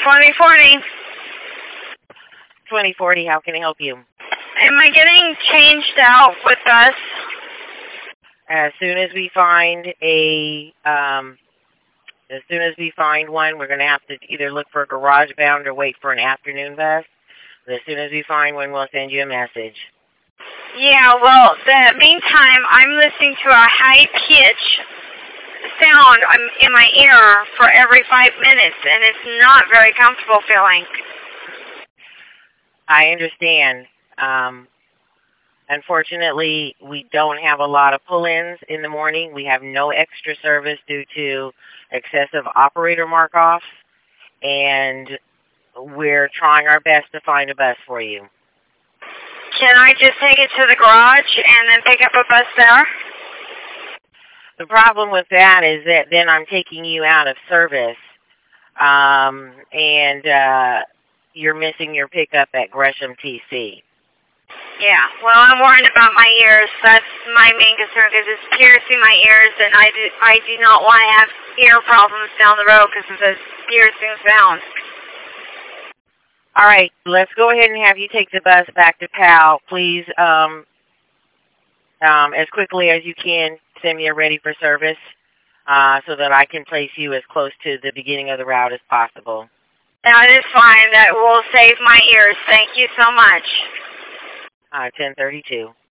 2040. 2040, how can I help you? Am I getting changed out with us? As soon as we find one, we're going to have to either look for a garage bound or wait for an afternoon bus. But as soon as we find one, we'll send you a message. Yeah, well, the meantime, I'm listening to a high-pitch sound in my ear for every 5 minutes, and it's not very comfortable feeling. I understand. Unfortunately, we don't have a lot of pull-ins in the morning. We have no extra service due to excessive operator mark-offs, and we're trying our best to find a bus for you. Can I just take it to the garage and then pick up a bus there? The problem with that is that then I'm taking you out of service, and you're missing your pickup at Gresham TC. Yeah, well, I'm worried about my ears. That's my main concern because it's piercing my ears, and I do not want to have ear problems down the road because of this piercing sound. All right, let's go ahead and have you take the bus back to PAL. Please, as quickly as you can, send me a ready for service so that I can place you as close to the beginning of the route as possible. That is fine. That will save my ears. Thank you so much. 1032.